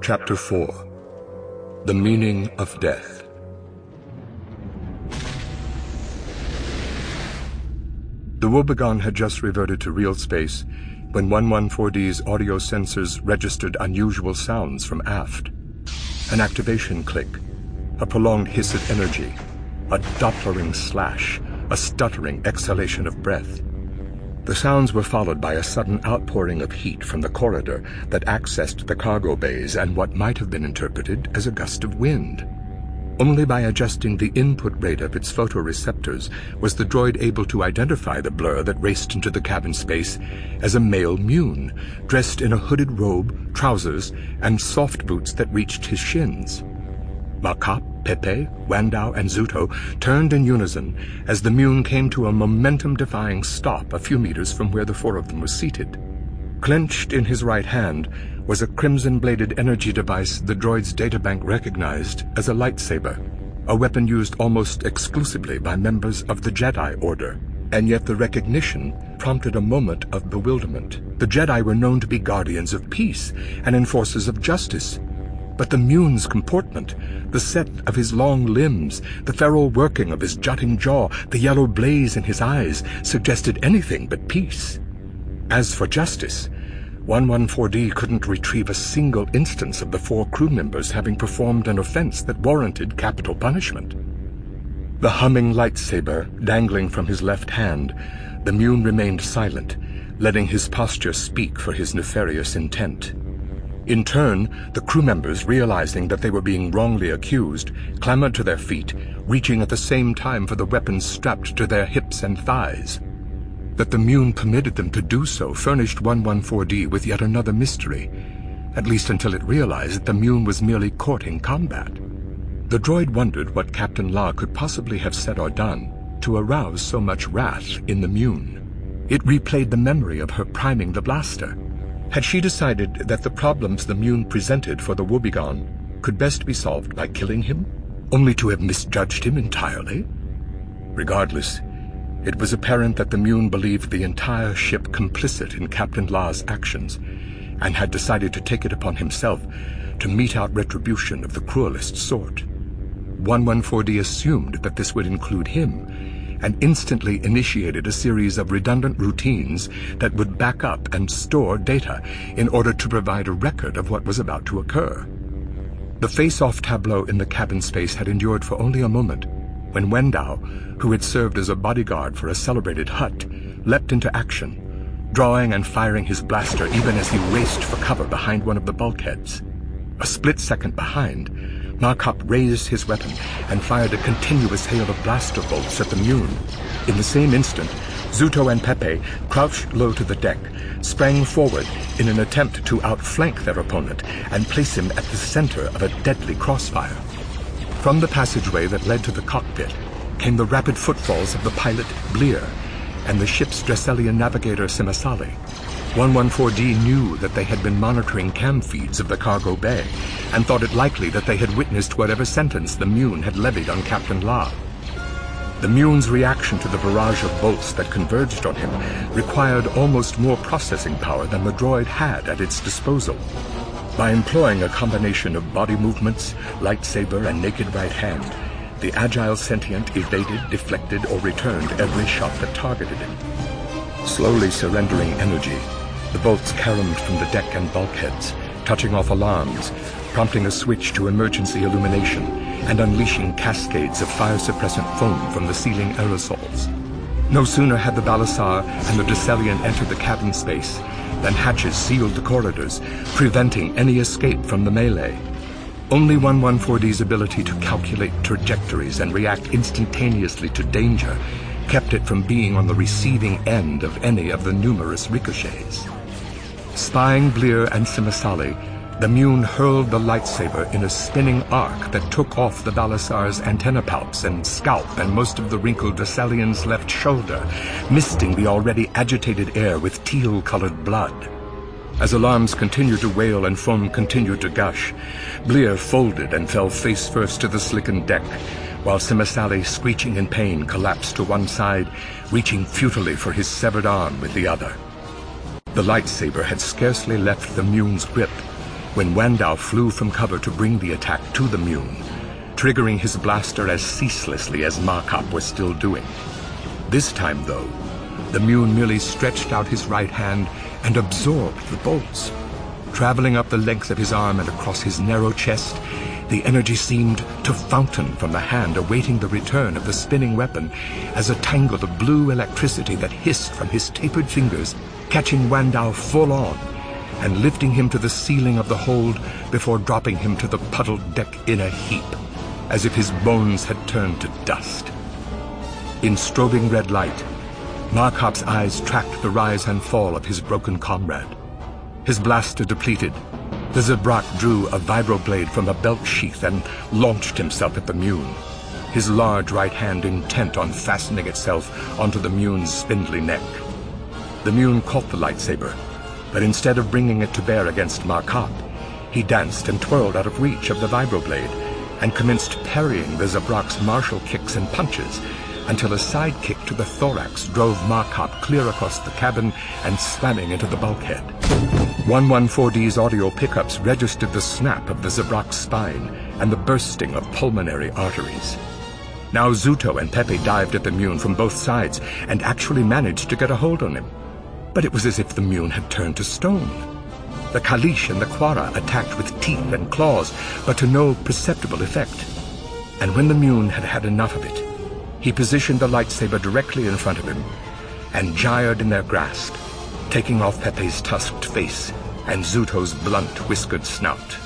Chapter 4. The Meaning of Death. The Woebegone had just reverted to real space when 114D's audio sensors registered unusual sounds from aft. An activation click, a prolonged hiss of energy, a dopplering slash, a stuttering exhalation of breath. The sounds were followed by a sudden outpouring of heat from the corridor that accessed the cargo bays and what might have been interpreted as a gust of wind. Only by adjusting the input rate of its photoreceptors was the droid able to identify the blur that raced into the cabin space as a male Mune, dressed in a hooded robe, trousers, and soft boots that reached his shins. Markop, Pepe, Wandao, and Zuto turned in unison as the Mune came to a momentum-defying stop a few meters from where the four of them were seated. Clenched in his right hand was a crimson-bladed energy device the droid's databank recognized as a lightsaber, a weapon used almost exclusively by members of the Jedi Order. And yet the recognition prompted a moment of bewilderment. The Jedi were known to be guardians of peace and enforcers of justice. But the Mune's comportment, the set of his long limbs, the feral working of his jutting jaw, the yellow blaze in his eyes, suggested anything but peace. As for justice, 114D couldn't retrieve a single instance of the four crew members having performed an offense that warranted capital punishment. The humming lightsaber dangling from his left hand, the Mune remained silent, letting his posture speak for his nefarious intent. In turn, the crew members, realizing that they were being wrongly accused, clambered to their feet, reaching at the same time for the weapons strapped to their hips and thighs. That the Mune permitted them to do so furnished 114D with yet another mystery, at least until it realized that the Mune was merely courting combat. The droid wondered what Captain La could possibly have said or done to arouse so much wrath in the Mune. It replayed the memory of her priming the blaster. Had she decided that the problems the Mune presented for the Woebegone could best be solved by killing him, only to have misjudged him entirely? Regardless, it was apparent that the Mune believed the entire ship complicit in Captain La's actions, and had decided to take it upon himself to mete out retribution of the cruelest sort. 114D assumed that this would include him, and instantly initiated a series of redundant routines that would back up and store data in order to provide a record of what was about to occur. The face-off tableau in the cabin space had endured for only a moment, when Wandao, who had served as a bodyguard for a celebrated Hutt, leapt into action, drawing and firing his blaster even as he raced for cover behind one of the bulkheads. A split second behind, Markop raised his weapon and fired a continuous hail of blaster bolts at the Mune. In the same instant, Zuto and Pepe, crouched low to the deck, sprang forward in an attempt to outflank their opponent and place him at the center of a deadly crossfire. From the passageway that led to the cockpit came the rapid footfalls of the pilot, Bleer, and the ship's Dresselian navigator, Simasali. 114D knew that they had been monitoring cam feeds of the cargo bay and thought it likely that they had witnessed whatever sentence the Mune had levied on Captain La. The Mune's reaction to the barrage of bolts that converged on him required almost more processing power than the droid had at its disposal. By employing a combination of body movements, lightsaber, and naked right hand, the agile sentient evaded, deflected, or returned every shot that targeted him. Slowly surrendering energy, the bolts caromed from the deck and bulkheads, touching off alarms, prompting a switch to emergency illumination, and unleashing cascades of fire-suppressant foam from the ceiling aerosols. No sooner had the Balisar and the Dresselian entered the cabin space than hatches sealed the corridors, preventing any escape from the melee. Only 114D's ability to calculate trajectories and react instantaneously to danger kept it from being on the receiving end of any of the numerous ricochets. Spying Bleer and Simasali, the Mune hurled the lightsaber in a spinning arc that took off the Balisar's antenna palps and scalp and most of the wrinkled Dresselian's left shoulder, misting the already agitated air with teal-colored blood. As alarms continued to wail and foam continued to gush, Bleer folded and fell face first to the slickened deck, while Simasali, screeching in pain, collapsed to one side, reaching futilely for his severed arm with the other. The lightsaber had scarcely left the Mune's grip when Wandao flew from cover to bring the attack to the Mune, triggering his blaster as ceaselessly as Markop was still doing. This time, though, the Mune merely stretched out his right hand and absorbed the bolts. Traveling up the length of his arm and across his narrow chest, the energy seemed to fountain from the hand awaiting the return of the spinning weapon as a tangle of blue electricity that hissed from his tapered fingers, catching Wandao full on and lifting him to the ceiling of the hold before dropping him to the puddled deck in a heap, as if his bones had turned to dust. In strobing red light, Markop's eyes tracked the rise and fall of his broken comrade. His blaster depleted, the Zabrak drew a vibroblade from a belt sheath and launched himself at the Mune, his large right hand intent on fastening itself onto the Mune's spindly neck. The Mune caught the lightsaber, but instead of bringing it to bear against Markop, he danced and twirled out of reach of the vibroblade and commenced parrying the Zabrak's martial kicks and punches until a side kick to the thorax drove Markop clear across the cabin and slamming into the bulkhead. 114D's audio pickups registered the snap of the Zabrak's spine and the bursting of pulmonary arteries. Now Zuto and Pepe dived at the Mune from both sides and actually managed to get a hold on him. But it was as if the Mune had turned to stone. The Kalish and the Quara attacked with teeth and claws, but to no perceptible effect. And when the Mune had had enough of it, he positioned the lightsaber directly in front of him and gyred in their grasp, taking off Pepe's tusked face and Zuto's blunt, whiskered snout.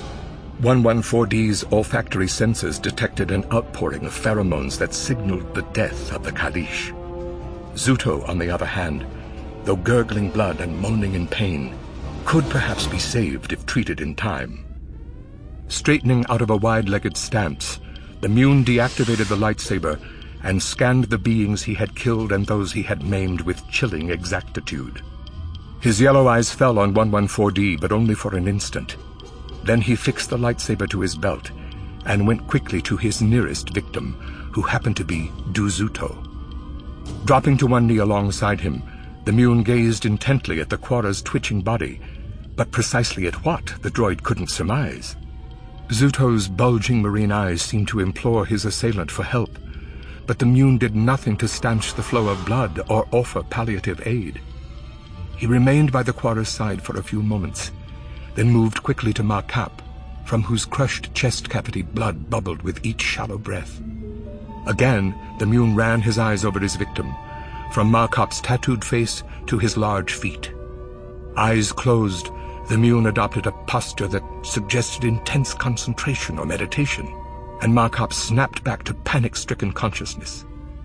114D's olfactory sensors detected an outpouring of pheromones that signaled the death of the Kalish. Zuto, on the other hand, though gurgling blood and moaning in pain, could perhaps be saved if treated in time. Straightening out of a wide-legged stance, the Mune deactivated the lightsaber and scanned the beings he had killed and those he had maimed with chilling exactitude. His yellow eyes fell on 114D, but only for an instant. Then he fixed the lightsaber to his belt and went quickly to his nearest victim, who happened to be Du Zuto. Dropping to one knee alongside him, the Mune gazed intently at the Quara's twitching body, but precisely at what the droid couldn't surmise. Zuto's bulging marine eyes seemed to implore his assailant for help, but the Mune did nothing to stanch the flow of blood or offer palliative aid. He remained by the Quara's side for a few moments, then moved quickly to Markop, from whose crushed chest cavity blood bubbled with each shallow breath. Again, the Mune ran his eyes over his victim, from Markop's tattooed face to his large feet. Eyes closed, the Mune adopted a posture that suggested intense concentration or meditation, and Markop snapped back to panic-stricken consciousness.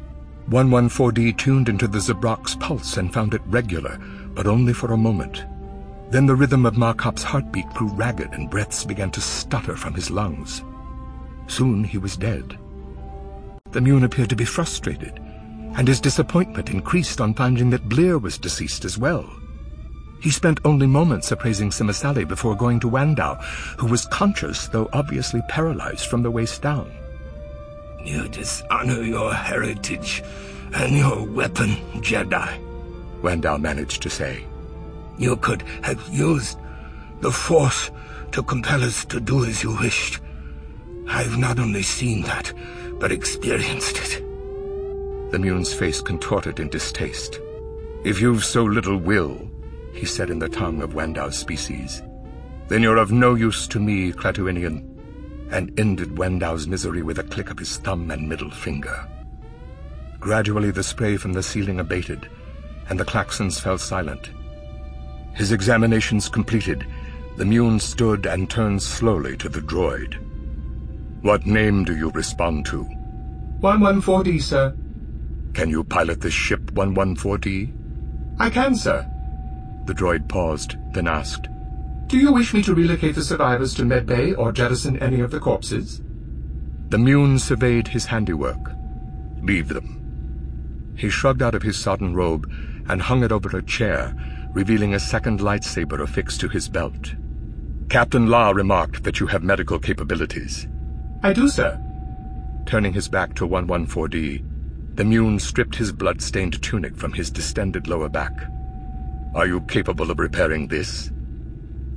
114D tuned into the Zabrak's pulse and found it regular, but only for a moment. Then the rhythm of Markop's heartbeat grew ragged and breaths began to stutter from his lungs. Soon he was dead. The Mune appeared to be frustrated, and his disappointment increased on finding that Bleer was deceased as well. He spent only moments appraising Simasali before going to Wandao, who was conscious, though obviously paralyzed from the waist down. "You dishonor your heritage and your weapon, Jedi," Wandao managed to say. "You could have used the Force to compel us to do as you wished. I've not only seen that, but experienced it." The Mune's face contorted in distaste. "If you've so little will," he said in the tongue of Wandao's species, "then you're of no use to me, Klatooinian," and ended Wandao's misery with a click of his thumb and middle finger. Gradually the spray from the ceiling abated, and the klaxons fell silent. His examinations completed, the Mune stood and turned slowly to the droid. "What name do you respond to?" 114D, sir. "Can you pilot this ship, 114D?" "I can, sir." The droid paused, then asked, "Do you wish me to relocate the survivors to Med Bay or jettison any of the corpses?" The Mune surveyed his handiwork. "Leave them." He shrugged out of his sodden robe and hung it over a chair, revealing a second lightsaber affixed to his belt. "Captain La remarked that you have medical capabilities." "I do, sir." Turning his back to 114D, the Mune stripped his blood-stained tunic from his distended lower back. "Are you capable of repairing this?"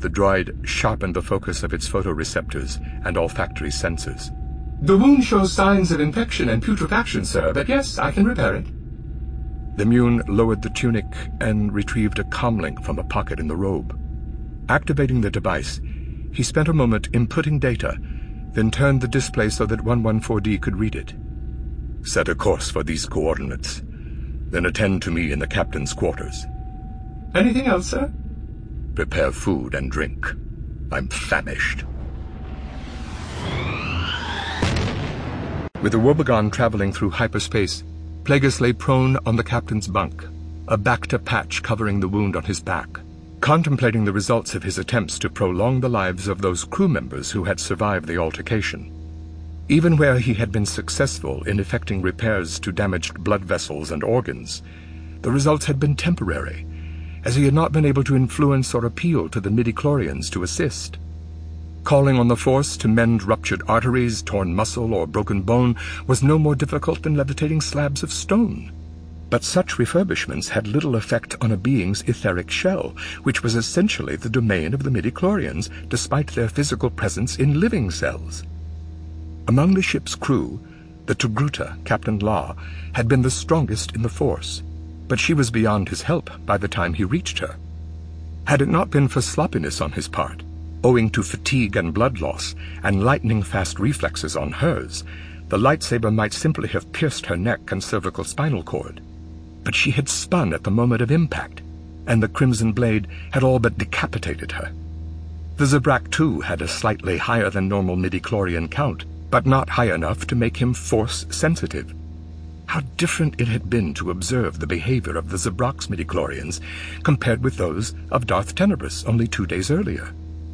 The droid sharpened the focus of its photoreceptors and olfactory sensors. The wound shows signs of infection and putrefaction, sir, but yes, I can repair it. The Mune lowered the tunic and retrieved a comlink from a pocket in the robe. Activating the device, he spent a moment inputting data, then turned the display so that 114D could read it. Set a course for these coordinates, then attend to me in the captain's quarters. Anything else, sir? Prepare food and drink. I'm famished. With the Wobegon traveling through hyperspace, Plagueis lay prone on the captain's bunk, a Bacta patch covering the wound on his back, contemplating the results of his attempts to prolong the lives of those crew members who had survived the altercation. Even where he had been successful in effecting repairs to damaged blood vessels and organs, the results had been temporary, as he had not been able to influence or appeal to the midichlorians to assist. Calling on the Force to mend ruptured arteries, torn muscle, or broken bone was no more difficult than levitating slabs of stone. But such refurbishments had little effect on a being's etheric shell, which was essentially the domain of the midichlorians, despite their physical presence in living cells. Among the ship's crew, the Togruta, Captain Law, had been the strongest in the Force, but she was beyond his help by the time he reached her. Had it not been for sloppiness on his part, owing to fatigue and blood loss, and lightning-fast reflexes on hers, the lightsaber might simply have pierced her neck and cervical spinal cord. But she had spun at the moment of impact, and the crimson blade had all but decapitated her. The Zabrak, too, had a slightly higher-than-normal midichlorian count, but not high enough to make him Force-sensitive. How different it had been to observe the behavior of the Zabrak's midichlorians compared with those of Darth Tenebrous only 2 days earlier.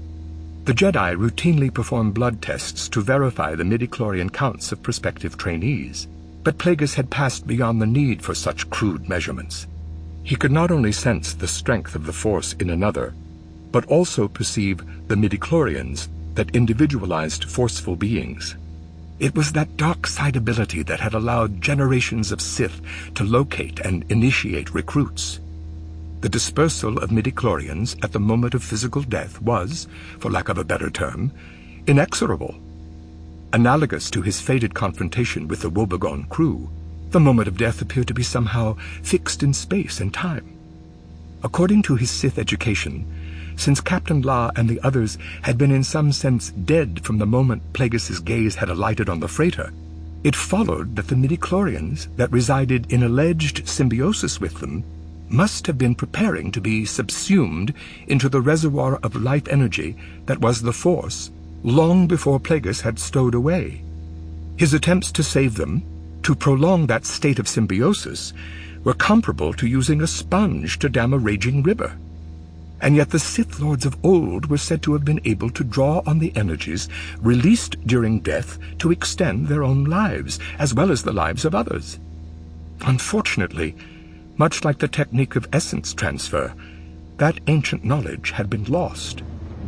The Jedi routinely performed blood tests to verify the midichlorian counts of prospective trainees, but Plagueis had passed beyond the need for such crude measurements. He could not only sense the strength of the Force in another, but also perceive the midichlorians that individualized forceful beings. It was that dark side ability that had allowed generations of Sith to locate and initiate recruits. The dispersal of midichlorians at the moment of physical death was, for lack of a better term, inexorable. Analogous to his fated confrontation with the Wobegon crew, the moment of death appeared to be somehow fixed in space and time. According to his Sith education, since Captain La and the others had been in some sense dead from the moment Plagueis's gaze had alighted on the freighter, it followed that the midichlorians that resided in alleged symbiosis with them must have been preparing to be subsumed into the reservoir of life energy that was the Force long before Plagueis had stowed away. His attempts to save them, to prolong that state of symbiosis, were comparable to using a sponge to dam a raging river. And yet the Sith Lords of old were said to have been able to draw on the energies released during death to extend their own lives, as well as the lives of others. Unfortunately, much like the technique of essence transfer, that ancient knowledge had been lost.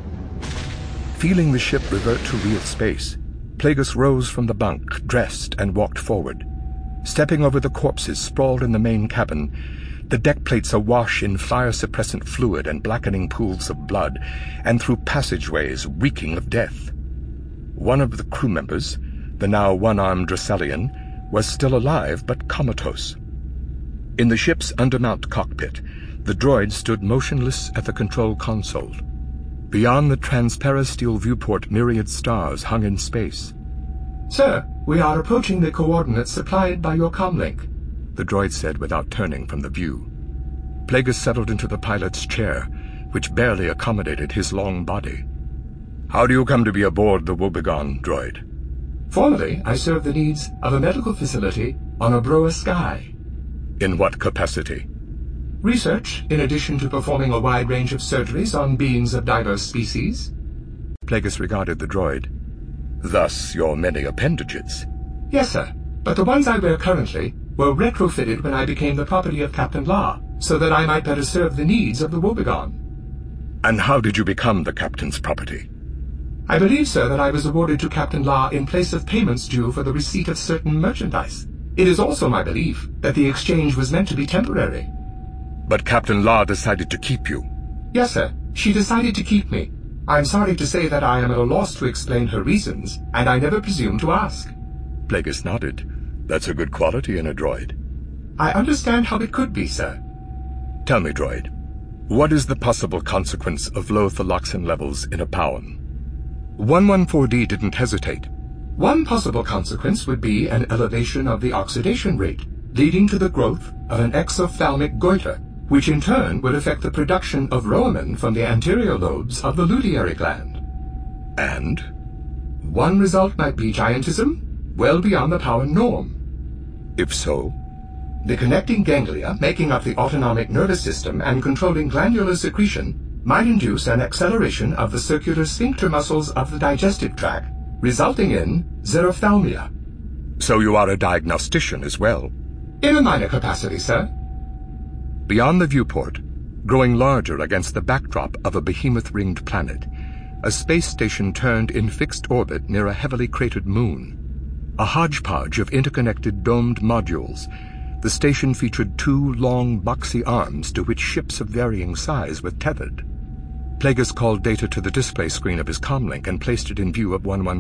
Feeling the ship revert to real space, Plagueis rose from the bunk, dressed, and walked forward. Stepping over the corpses sprawled in the main cabin, the deck plates awash in fire-suppressant fluid and blackening pools of blood, and through passageways reeking of death. One of the crew members, the now one-armed Dracelian, was still alive but comatose. In the ship's undermount cockpit, the droid stood motionless at the control console. Beyond the transparasteel viewport, myriad stars hung in space. Sir, we are approaching the coordinates supplied by your comlink, the droid said without turning from the view. Plagueis settled into the pilot's chair, which barely accommodated his long body. How do you come to be aboard the Wobegon, droid? Formerly, I served the needs of a medical facility on Obroa Sky. In what capacity? Research, in addition to performing a wide range of surgeries on beings of diverse species. Plagueis regarded the droid. Thus your many appendages. Yes, sir, but the ones I wear currently were retrofitted when I became the property of Captain La, so that I might better serve the needs of the Wobegon. And how did you become the captain's property? I believe, sir, that I was awarded to Captain La in place of payments due for the receipt of certain merchandise. It is also my belief that the exchange was meant to be temporary. But Captain La decided to keep you. Yes, sir. She decided to keep me. I'm sorry to say that I am at a loss to explain her reasons, and I never presumed to ask. Plagueis nodded. That's a good quality in a droid. I understand how it could be, sir. Tell me, droid, what is the possible consequence of low thyloxin levels in a Pau'an? 114D didn't hesitate. One possible consequence would be an elevation of the oxidation rate, leading to the growth of an exophthalmic goiter, which in turn would affect the production of Roamin from the anterior lobes of the luteary gland. And? One result might be giantism, well beyond the Pau'an norm. If so? The connecting ganglia, making up the autonomic nervous system and controlling glandular secretion, might induce an acceleration of the circular sphincter muscles of the digestive tract, resulting in xerophthalmia. So you are a diagnostician as well? In a minor capacity, sir. Beyond the viewport, growing larger against the backdrop of a behemoth-ringed planet, a space station turned in fixed orbit near a heavily cratered moon. A hodgepodge of interconnected domed modules, the station featured 2 long, boxy arms to which ships of varying size were tethered. Plagueis called data to the display screen of his comlink and placed it in view of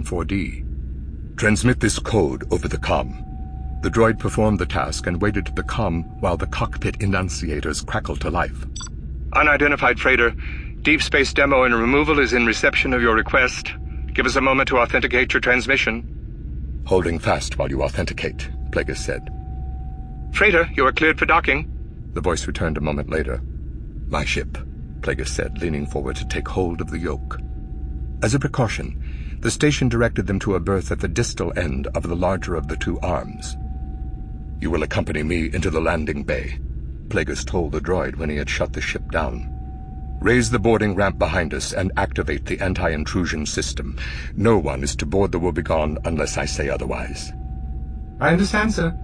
114D. Transmit this code over the comm. The droid performed the task and waited at the comm while the cockpit enunciators crackled to life. Unidentified freighter. Deep space demo and removal is in reception of your request. Give us a moment to authenticate your transmission. Holding fast while you authenticate, Plagueis said. Freighter, you are cleared for docking. The voice returned a moment later. My ship, Plagueis said, leaning forward to take hold of the yoke. As a precaution, the station directed them to a berth at the distal end of the larger of the 2 arms. You will accompany me into the landing bay, Plagueis told the droid when he had shut the ship down. Raise the boarding ramp behind us and activate the anti-intrusion system. No one is to board the Woebegone unless I say otherwise. I understand, sir.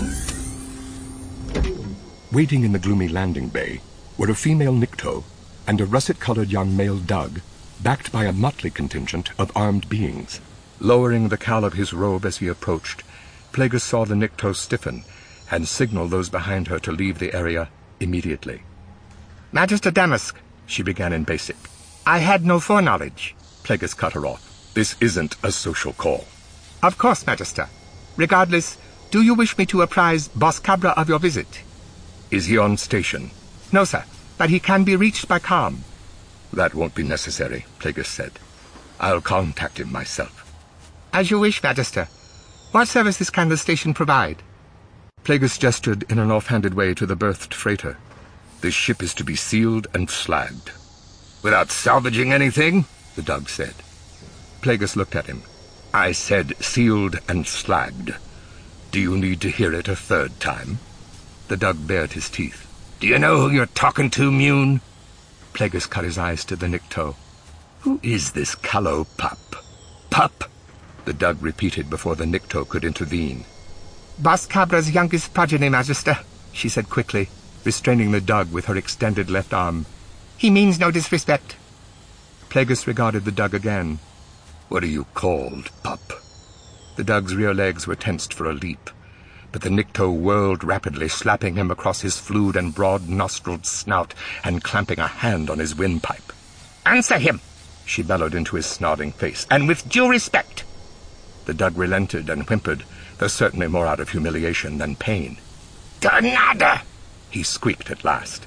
Waiting in the gloomy landing bay were a female Nikto and a russet-colored young male Dug, backed by a motley contingent of armed beings. Lowering the cowl of his robe as he approached, Plagueis saw the Nikto stiffen and signal those behind her to leave the area immediately. Magister Damask, she began in Basic. I had no foreknowledge. Plagueis cut her off. This isn't a social call. Of course, Magister. Regardless, do you wish me to apprise Boss Cabra of your visit? Is he on station? No, sir, but he can be reached by comm. That won't be necessary, Plagueis said. I'll contact him myself. As you wish, Magister. What services can the station provide? Plagueis gestured in an offhanded way to the berthed freighter. This ship is to be sealed and slagged. Without salvaging anything? The Dug said. Plagueis looked at him. I said sealed and slagged. Do you need to hear it a 3rd time? The Dug bared his teeth. Do you know who you're talking to, Mune? Plagueis cut his eyes to the Nikto. Who is this callow pup? Pup? The Dug repeated before the Nikto could intervene. Boss Cabra's youngest progeny, Magister, she said quickly, restraining the Dug with her extended left arm. He means no disrespect. Plagueis regarded the Dug again. What are you called, pup? The Dug's rear legs were tensed for a leap, but the Nikto whirled rapidly, slapping him across his flued and broad-nostriled snout and clamping a hand on his windpipe. Answer him, she bellowed into his snarling face, and with due respect. The Dug relented and whimpered, though certainly more out of humiliation than pain. Darnada! He squeaked at last.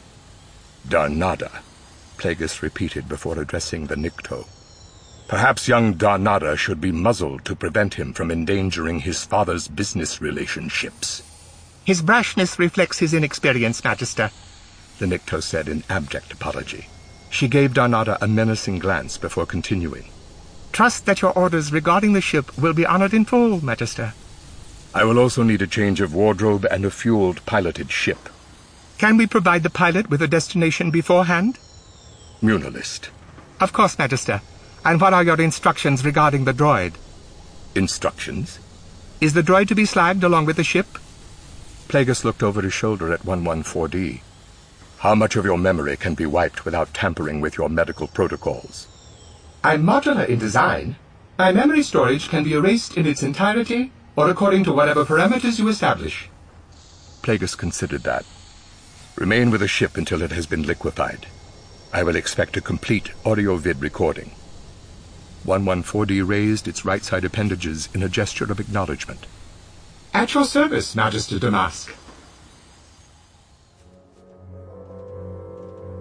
Darnada, Plagueis repeated before addressing the Nikto. Perhaps young Darnada should be muzzled to prevent him from endangering his father's business relationships. His brashness reflects his inexperience, Magister, the Nikto said in abject apology. She gave Darnada a menacing glance before continuing. Trust that your orders regarding the ship will be honored in full, Magister. I will also need a change of wardrobe and a fueled, piloted ship. Can we provide the pilot with a destination beforehand? Munilist. Of course, Magister. And what are your instructions regarding the droid? Instructions? Is the droid to be slagged along with the ship? Plagueis looked over his shoulder at 114D. How much of your memory can be wiped without tampering with your medical protocols? I'm modular in design. My memory storage can be erased in its entirety, or according to whatever parameters you establish. Plagueis considered that. Remain with the ship until it has been liquefied. I will expect a complete audio-vid recording. 114D raised its right side appendages in a gesture of acknowledgement. At your service, Magister Damask.